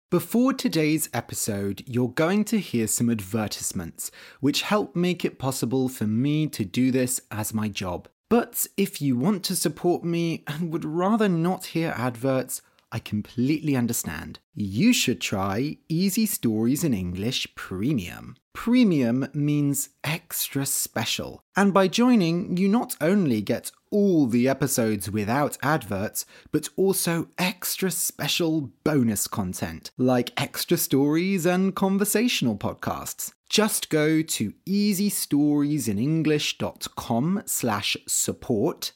Before today's episode, you're going to hear some advertisements, which help make it possible for me to do this as my job. But if you want to support me and would rather not hear adverts, I completely understand. You should try Easy Stories in English Premium. Premium means extra special. And by joining, you not only get all the episodes without adverts, but also extra special bonus content, like extra stories and conversational podcasts. Just go to easystoriesinenglish.com/support,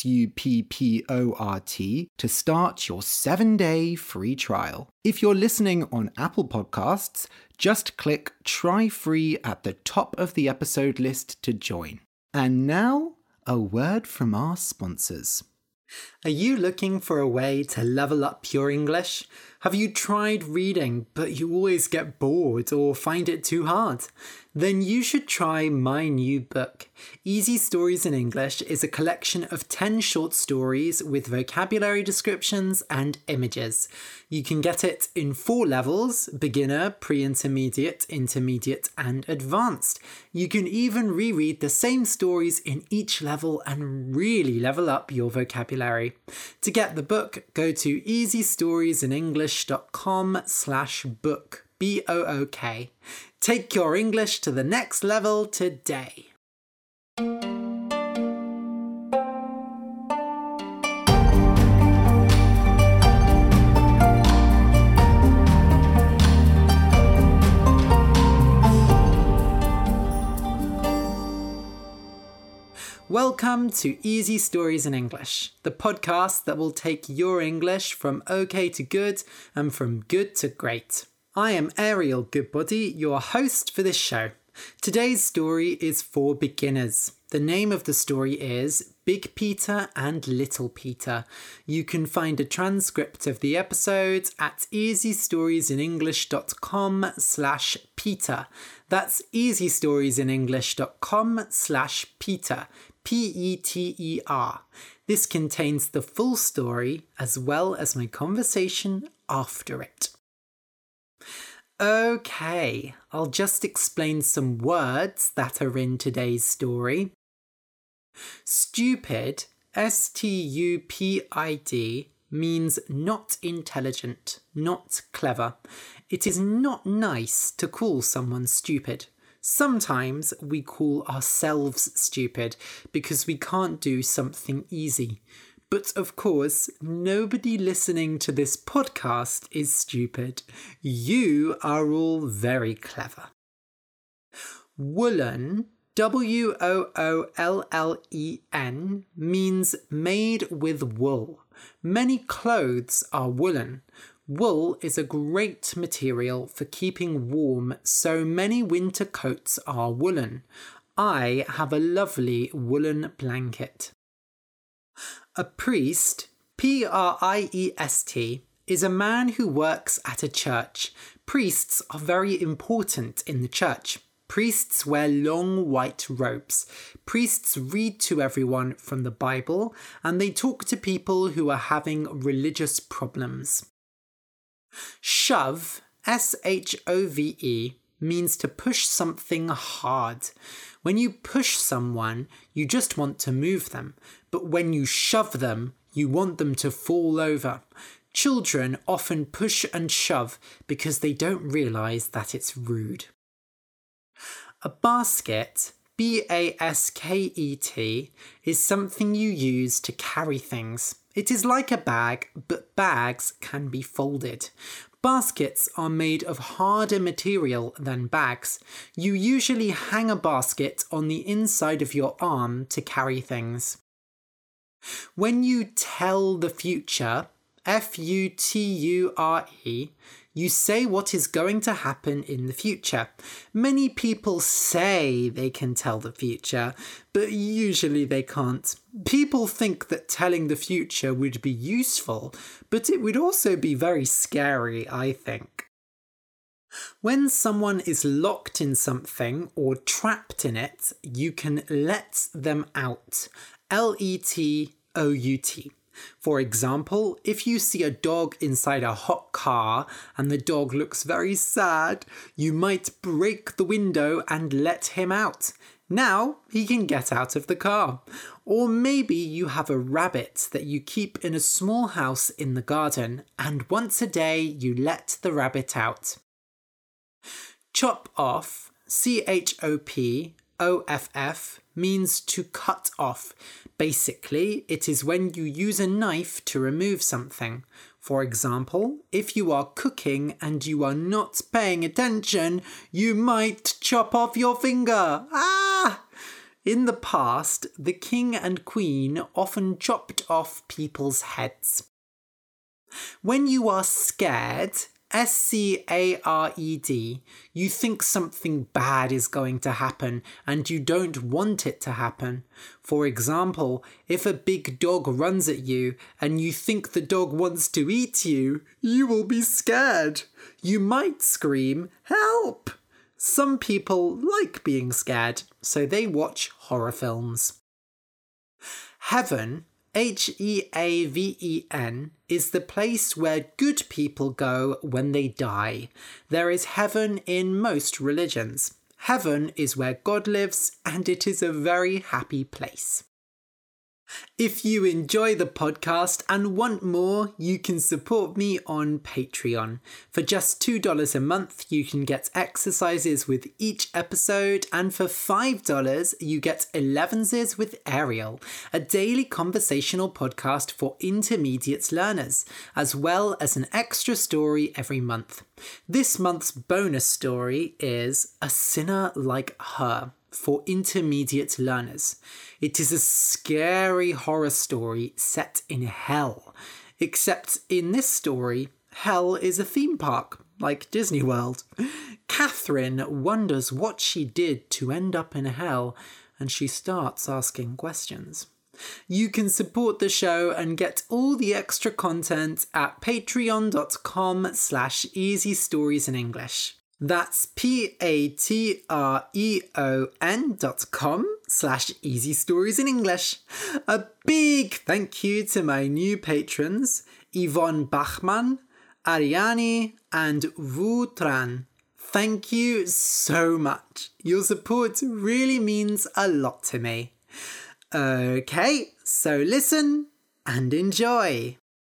SUPPORT, to start your 7-day free trial. If you're listening on Apple Podcasts, just click Try Free at the top of the episode list to join. And now, a word from our sponsors. Are you looking for a way to level up your English? Have you tried reading, but you always get bored or find it too hard? Then you should try my new book. Easy Stories in English is a collection of 10 short stories with vocabulary descriptions and images. You can get it in 4 levels: beginner, pre-intermediate, intermediate, and advanced. You can even reread the same stories in each level and really level up your vocabulary. To get the book, go to easystoriesinenglish.com/book, BOOK. Take your English to the next level today. Welcome to Easy Stories in English, the podcast that will take your English from okay to good and from good to great. I am Ariel Goodbody, your host for this show. Today's story is for beginners. The name of the story is Big Peter and Little Peter. You can find a transcript of the episode at easystoriesinenglish.com/Peter. That's easystoriesinenglish.com/Peter. Peter. This contains the full story as well as my conversation after it. Okay, I'll just explain some words that are in today's story. Stupid, STUPID, means not intelligent, not clever. It is not nice to call someone stupid. Sometimes we call ourselves stupid because we can't do something easy. But of course, nobody listening to this podcast is stupid. You are all very clever. Woolen, WOOLLEN, means made with wool. Many clothes are woolen. Wool is a great material for keeping warm, so many winter coats are woolen. I have a lovely woolen blanket. A priest, PRIEST, is a man who works at a church. Priests are very important in the church. Priests wear long white robes. Priests read to everyone from the Bible, and they talk to people who are having religious problems. Shove, SHOVE, means to push something hard. When you push someone, you just want to move them, but when you shove them, you want them to fall over. Children often push and shove because they don't realise that it's rude. A basket, BASKET, is something you use to carry things. It is like a bag, but bags can be folded. Baskets are made of harder material than bags. You usually hang a basket on the inside of your arm to carry things. When you tell the future, FUTURE, you say what is going to happen in the future. Many people say they can tell the future, but usually they can't. People think that telling the future would be useful, but it would also be very scary, I think. When someone is locked in something or trapped in it, you can let them out. LETOUT. For example, if you see a dog inside a hot car and the dog looks very sad, you might break the window and let him out. Now he can get out of the car. Or maybe you have a rabbit that you keep in a small house in the garden, and once a day you let the rabbit out. Chop off, CHOPOFF, means to cut off. Basically, it is when you use a knife to remove something. For example, if you are cooking and you are not paying attention, you might chop off your finger. Ah! In the past, the king and queen often chopped off people's heads. When you are scared, SCARED, you think something bad is going to happen and you don't want it to happen. For example, if a big dog runs at you and you think the dog wants to eat you, you will be scared. You might scream, "Help!" Some people like being scared, so they watch horror films. Heaven, HEAVEN, is the place where good people go when they die. There is heaven in most religions. Heaven is where God lives, and it is a very happy place. If you enjoy the podcast and want more, you can support me on Patreon. For just $2 a month, you can get exercises with each episode, and for $5, you get 11s with Ariel, a daily conversational podcast for intermediate learners, as well as an extra story every month. This month's bonus story is A Sinner Like Her, for intermediate learners. It is a scary horror story set in hell. Except in this story, hell is a theme park, like Disney World. Catherine wonders what she did to end up in hell, and she starts asking questions. You can support the show and get all the extra content at patreon.com/easystoriesinenglish. That's patreon.com/easystoriesinenglish. A big thank you to my new patrons, Yvonne Bachmann, Ariani, and Vutran. Thank you so much. Your support really means a lot to me. Okay, so listen and enjoy.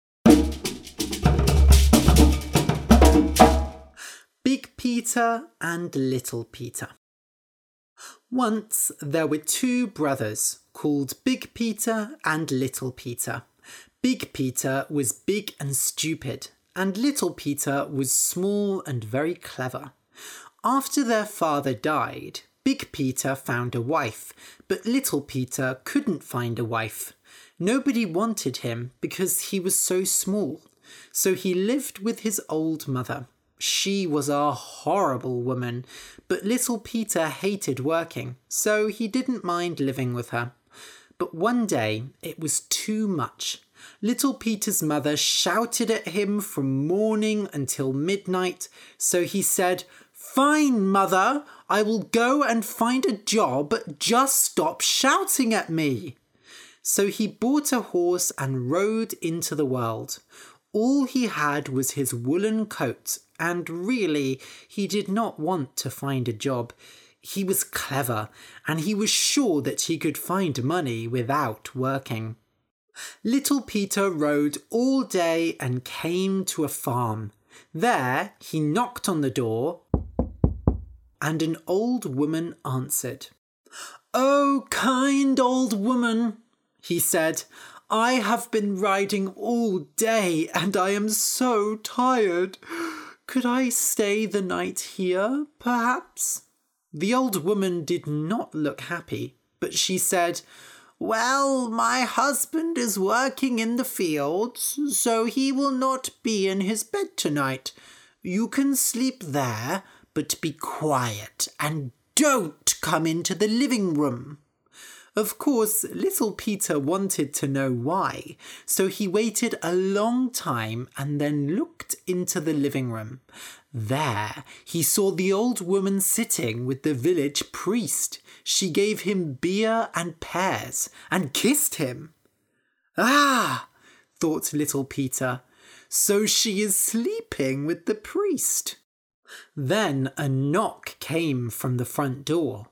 Big Peter and Little Peter. Once there were two brothers called Big Peter and Little Peter. Big Peter was big and stupid, and Little Peter was small and very clever. After their father died, Big Peter found a wife, but Little Peter couldn't find a wife. Nobody wanted him because he was so small, so he lived with his old mother. She was a horrible woman, but Little Peter hated working, so he didn't mind living with her. But one day, it was too much. Little Peter's mother shouted at him from morning until midnight, so he said, "Fine, Mother, I will go and find a job, just stop shouting at me." So he bought a horse and rode into the world. All he had was his woolen coat, and really, he did not want to find a job. He was clever, and he was sure that he could find money without working. Little Peter rode all day and came to a farm. There, he knocked on the door, and an old woman answered. "Oh, kind old woman," he said, "I have been riding all day and I am so tired. Could I stay the night here, perhaps?" The old woman did not look happy, but she said, "Well, my husband is working in the fields, so he will not be in his bed tonight. You can sleep there, but be quiet and don't come into the living room." Of course, Little Peter wanted to know why, so he waited a long time and then looked into the living room. There, he saw the old woman sitting with the village priest. She gave him beer and pears and kissed him. "Ah, thought little Peter. So she is sleeping with the priest. Then a knock came from the front door.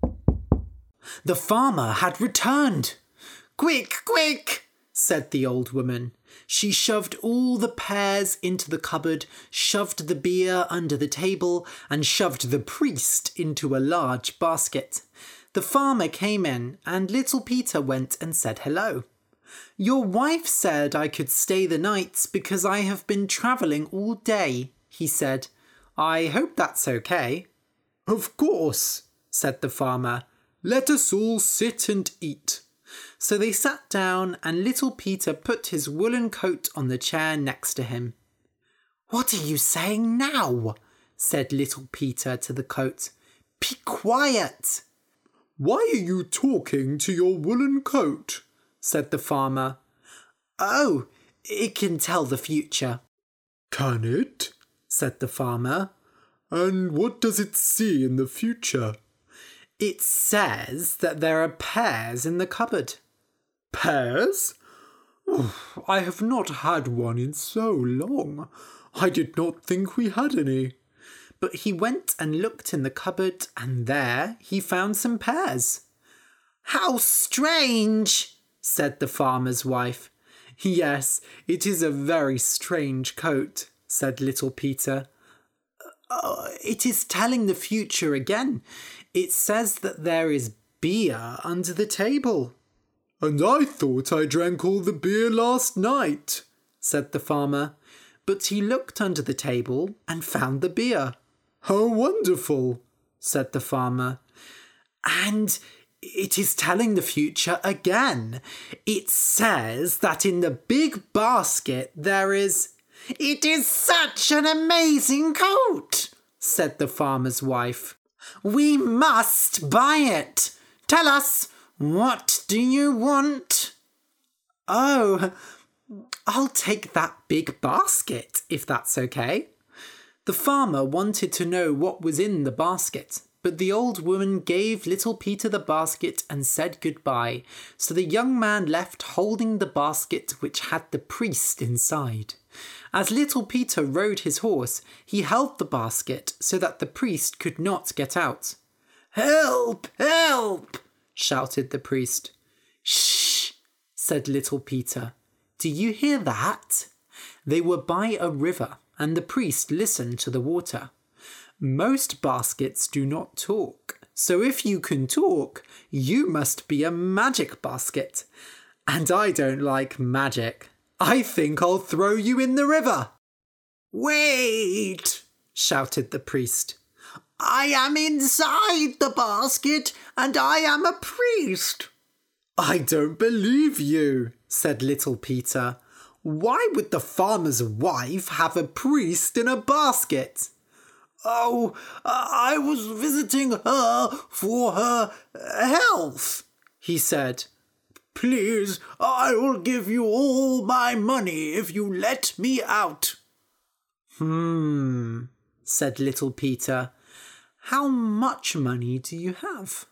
The farmer had returned. "Quick, quick," said the old woman. She shoved all the pears into the cupboard, shoved the beer under the table, and shoved the priest into a large basket. The farmer came in, and little Peter went and said hello. "Your wife said I could stay the night because I have been travelling all day," he said. "I hope that's okay." "Of course," said the farmer. "Let us all sit and eat." So they sat down, and little Peter put his woolen coat on the chair next to him. "What are you saying now?" said little Peter to the coat. "Be quiet." "Why are you talking to your woolen coat?" said the farmer. "Oh, it can tell the future." "Can it?" said the farmer. "And what does it see in the future?" "It says that there are pears in the cupboard." "Pears? Oh, I have not had one in so long. I did not think we had any." But he went and looked in the cupboard, and there he found some pears. "How strange," said the farmer's wife. "Yes, it is a very strange coat," said little Peter. "It is telling the future again. It says that there is beer under the table." "And I thought I drank all the beer last night," said the farmer. But he looked under the table and found the beer. "How wonderful," said the farmer. "And it is telling the future again. It says that in the big basket there is—" "It is such an amazing coat," said the farmer's wife. "We must buy it. Tell us, what do you want?" "Oh, I'll take that big basket, if that's okay." The farmer wanted to know what was in the basket, but the old woman gave little Peter the basket and said goodbye, so the young man left holding the basket which had the priest inside. As little Peter rode his horse, he held the basket so that the priest could not get out. "Help! Help!" shouted the priest. "Shh!" said little Peter. "Do you hear that?" They were by a river, and the priest listened to the water. Most baskets do not talk, so if you can talk, you must be a magic basket. And I don't like magic. I think I'll throw you in the river." "Wait!" shouted the priest. "I am inside the basket, and I am a priest." "I don't believe you," said little Peter. "Why would the farmer's wife have a priest in a basket?" "Oh, I was visiting her for her health," he said. "Please, I will give you all my money if you let me out." Said little Peter. "How much money do you have?"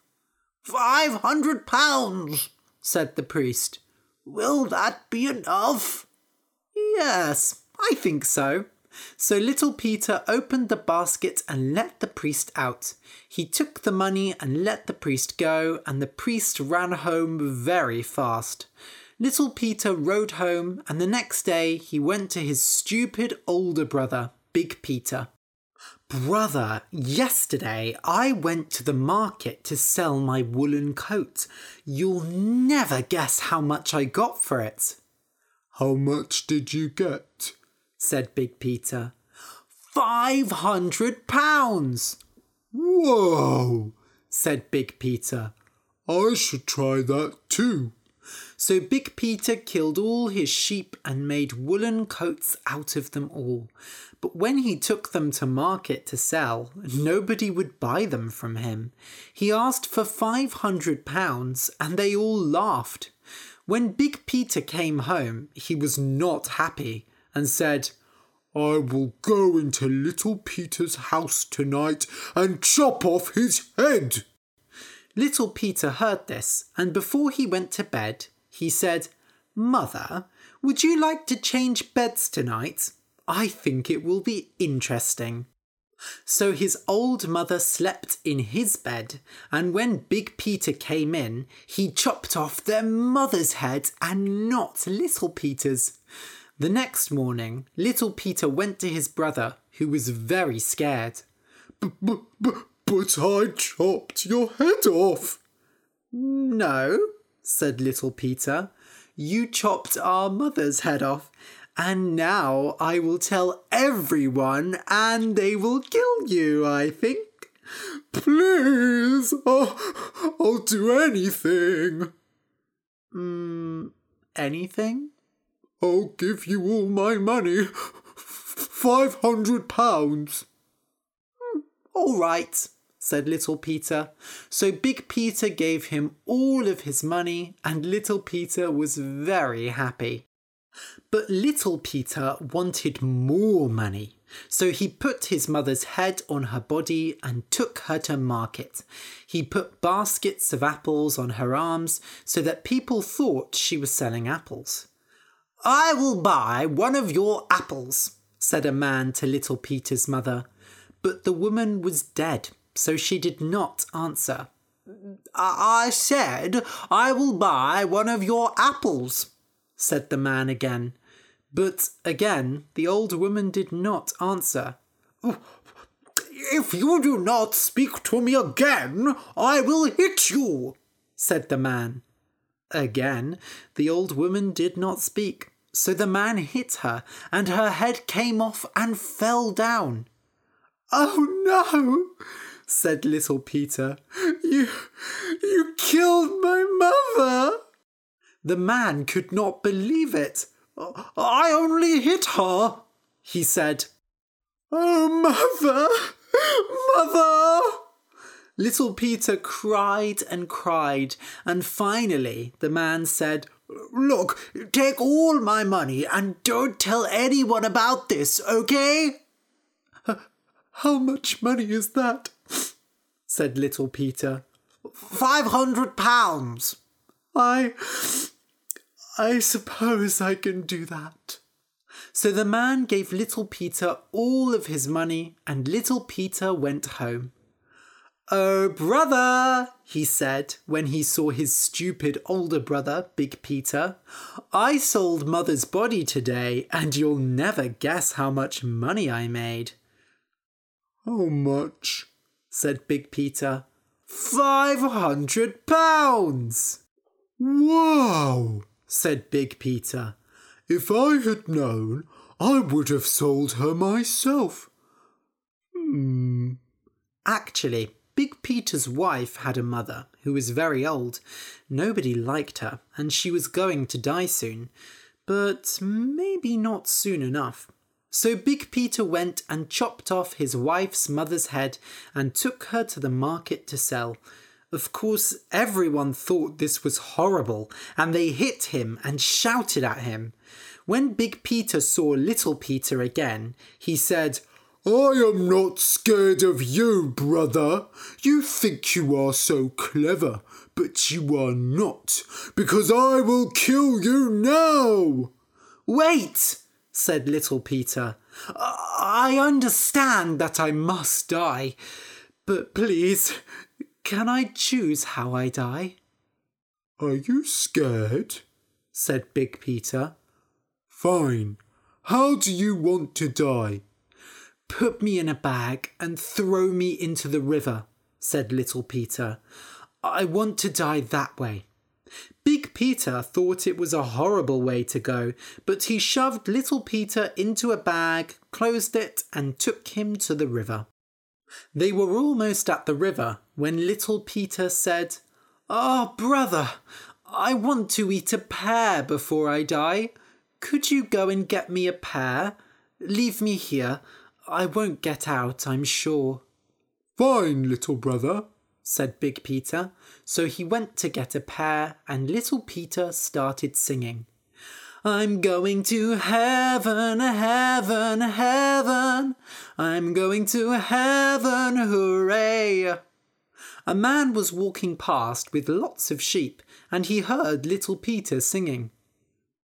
£500, said the priest. "Will that be enough?" "Yes, I think so." So little Peter opened the basket and let the priest out. He took the money and let the priest go, and the priest ran home very fast. Little Peter rode home, and the next day he went to his stupid older brother, Big Peter. "Brother, yesterday I went to the market to sell my woolen coat. You'll never guess how much I got for it." "How much did you get?" said Big Peter. £500. "Whoa," said Big Peter. "I should try that too." So Big Peter killed all his sheep and made woolen coats out of them all. But when he took them to market to sell, nobody would buy them from him. He asked for £500 and they all laughed. When Big Peter came home, he was not happy and said, "I will go into little Peter's house tonight and chop off his head." Little Peter heard this, and before he went to bed, he said, "Mother, Would you like to change beds tonight? I think it will be interesting." So his old mother slept in his bed, and when Big Peter came in, he chopped off their mother's head and not Little Peter's. The next morning, Little Peter went to his brother, who was very scared. But I chopped your head off." "No," said Little Peter, "you chopped our mother's head off, and now I will tell everyone and they will kill you, I think." "Please, I'll do anything." Anything? "I'll give you all my money, £500. "All right," said Little Peter. So Big Peter gave him all of his money, and Little Peter was very happy. But Little Peter wanted more money, so he put his mother's head on her body and took her to market. He put baskets of apples on her arms so that people thought she was selling apples. "I will buy one of your apples," said a man to Little Peter's mother. But the woman was dead, so she did not answer. I said, "I will buy one of your apples," said the man again. But again, the old woman did not answer. "If you do not speak to me again, I will hit you," said the man. Again, the old woman did not speak, so the man hit her, and her head came off and fell down. "Oh no," said Little Peter. You killed my mother." The man could not believe it. "I only hit her," he said. "Oh, mother, mother." Little Peter cried and cried, and finally the man said, "Look, take all my money and don't tell anyone about this, okay?" "How much money is that?" said Little Peter. £500. I suppose I can do that." So the man gave Little Peter all of his money, and Little Peter went home. "Oh, brother," he said when he saw his stupid older brother, Big Peter, "I sold Mother's body today, and you'll never guess how much money I made." "How much?" said Big Peter. £500. "Wow," said Big Peter. "If I had known, I would have sold her myself." Actually, Big Peter's wife had a mother who was very old. Nobody liked her, and she was going to die soon, but maybe not soon enough. So Big Peter went and chopped off his wife's mother's head and took her to the market to sell. Of course, everyone thought this was horrible, and they hit him and shouted at him. When Big Peter saw Little Peter again, he said, "I am not scared of you, brother. You think you are so clever, but you are not, because I will kill you now." "Wait," said Little Peter. "I understand that I must die, but please, can I choose how I die?" "Are you scared?" said Big Peter. "Fine. How do you want to die?" "Put me in a bag and throw me into the river," said Little Peter. "I want to die that way." Big Peter thought it was a horrible way to go, but he shoved Little Peter into a bag, closed it, and took him to the river. They were almost at the river when Little Peter said, "Oh, brother, I want to eat a pear before I die. Could you go and get me a pear? Leave me here. I won't get out, I'm sure." "Fine, little brother," said Big Peter. So he went to get a pear, and Little Peter started singing. "I'm going to heaven, heaven, heaven. I'm going to heaven, hooray." A man was walking past with lots of sheep, and he heard Little Peter singing.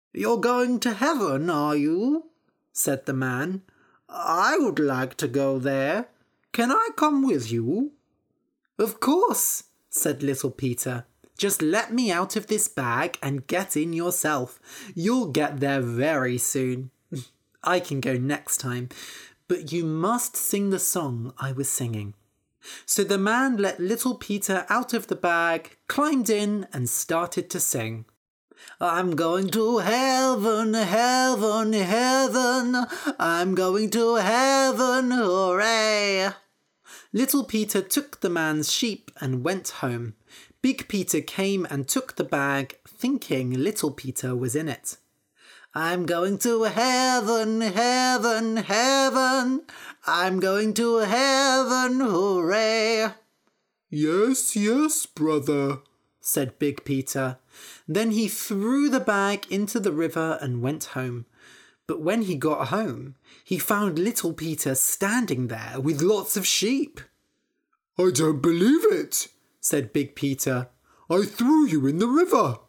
You're going to heaven, are you? Said the man. I would like to go there. Can I come with you? Of course, said little Peter. Just let me out of this bag and get in yourself. You'll get there very soon. I can go next time, but you must sing the song I was singing. So the man let little Peter out of the bag, climbed in and started to sing. I'm going to heaven, heaven, heaven. I'm going to heaven, hooray. Little Peter took the man's sheep and went home. Big Peter came and took the bag, thinking little Peter was in it. I'm going to heaven, heaven, heaven. I'm going to heaven, hooray. Yes, yes, brother, said Big Peter. Then he threw the bag into the river and went home. But when he got home, he found little Peter standing there with lots of sheep. I don't believe it, said Big Peter. I threw you in the river.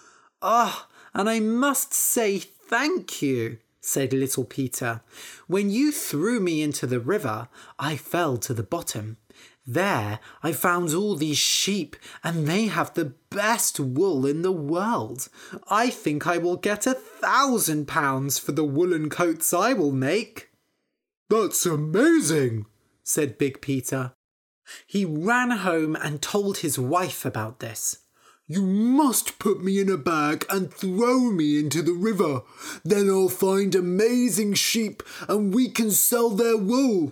And I must say thank you, said little Peter. When you threw me into the river, I fell to the bottom. There I found all these sheep, and they have the best wool in the world. I think I will get £1,000 for the woolen coats I will make. That's amazing, said Big Peter. He ran home and told his wife about this. You must put me in a bag and throw me into the river. Then I'll find amazing sheep and we can sell their wool.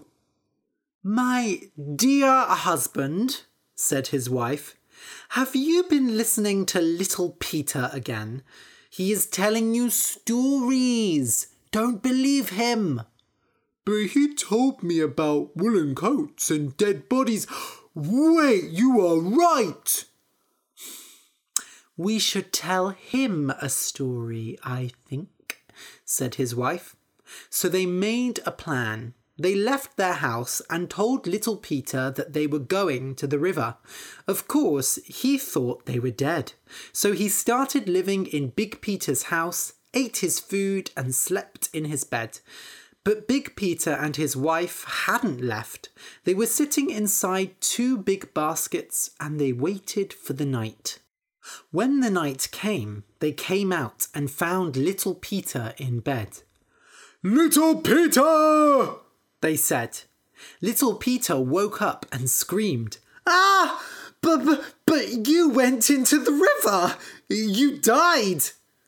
My dear husband, said his wife, have you been listening to little Peter again? He is telling you stories. Don't believe him. But he told me about woolen coats and dead bodies. Wait, you are right. We should tell him a story, I think, said his wife. So they made a plan. They left their house and told little Peter that they were going to the river. Of course, he thought they were dead. So he started living in Big Peter's house, ate his food and slept in his bed. But Big Peter and his wife hadn't left. They were sitting inside 2 big baskets and they waited for the night. When the night came, they came out and found little Peter in bed. Little Peter! They said. Little Peter woke up and screamed, Ah! But you went into the river! You died!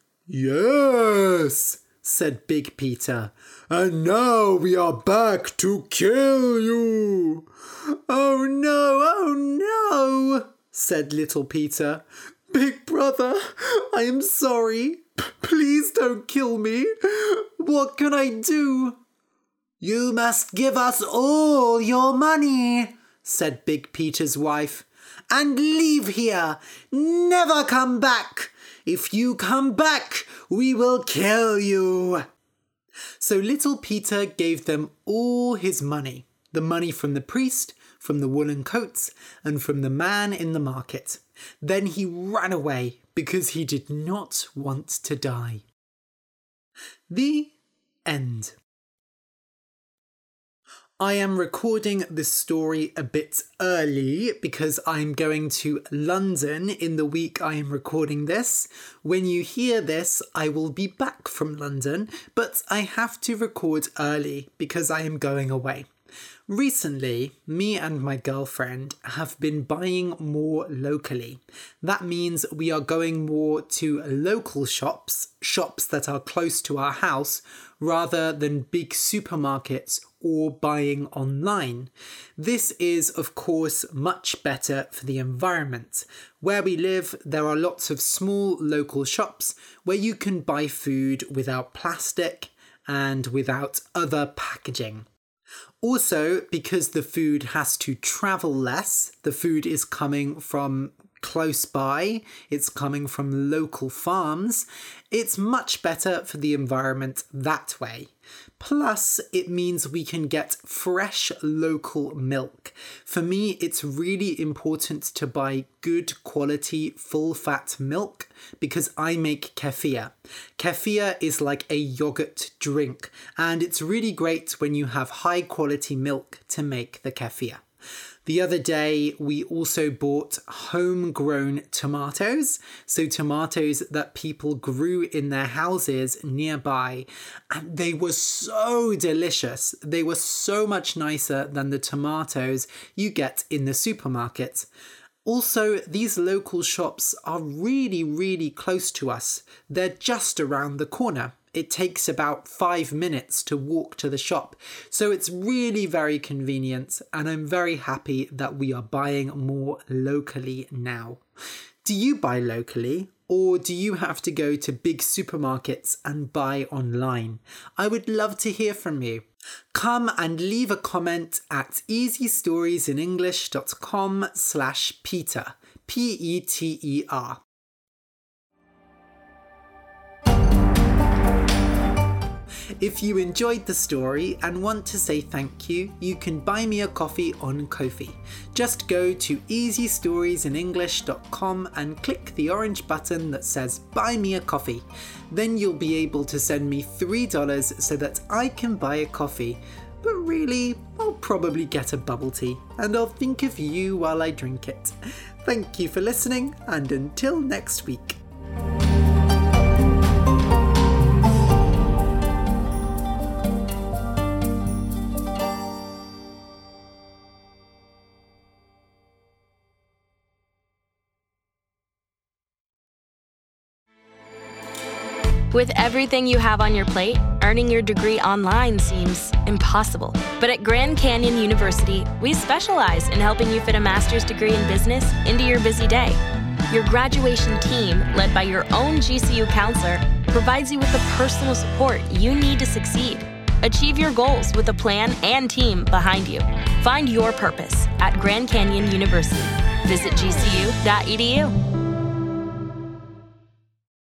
Yes, said Big Peter. And now we are back to kill you. Oh no, said little Peter. Big brother, I am sorry. Please don't kill me. What can I do? You must give us all your money, said Big Peter's wife, and leave here. Never come back. If you come back, we will kill you. So little Peter gave them all his money, the money from the priest, from the woolen coats, and from the man in the market. Then he ran away because he did not want to die. The end. I am recording this story a bit early because I'm going to London in the week I am recording this. When you hear this, I will be back from London, but I have to record early because I am going away. Recently, me and my girlfriend have been buying more locally. That means we are going more to local shops that are close to our house, rather than big supermarkets or buying online. This is, of course, much better for the environment. Where we live, there are lots of small local shops where you can buy food without plastic and without other packaging. Also, because the food has to travel less, the food is coming from close by, it's coming from local farms, it's much better for the environment that way. Plus, it means we can get fresh local milk. For me, it's really important to buy good quality full-fat milk because I make kefir. Kefir is like a yogurt drink, and it's really great when you have high-quality milk to make the kefir. The other day, we also bought homegrown tomatoes, so tomatoes that people grew in their houses nearby, and they were so delicious. They were so much nicer than the tomatoes you get in the supermarket. Also, these local shops are really, really close to us. They're just around the corner. It takes about 5 minutes to walk to the shop, so it's really very convenient, and I'm very happy that we are buying more locally now. Do you buy locally, or do you have to go to big supermarkets and buy online? I would love to hear from you. Come and leave a comment at easystoriesinenglish.com/Peter, Peter. If you enjoyed the story and want to say thank you, you can buy me a coffee on Ko-fi. Just go to easystoriesinenglish.com and click the orange button that says Buy Me a Coffee. Then you'll be able to send me $3 so that I can buy a coffee. But really, I'll probably get a bubble tea, and I'll think of you while I drink it. Thank you for listening, and until next week. With everything you have on your plate, earning your degree online seems impossible. But at Grand Canyon University, we specialize in helping you fit a master's degree in business into your busy day. Your graduation team, led by your own GCU counselor, provides you with the personal support you need to succeed. Achieve your goals with a plan and team behind you. Find your purpose at Grand Canyon University. Visit gcu.edu.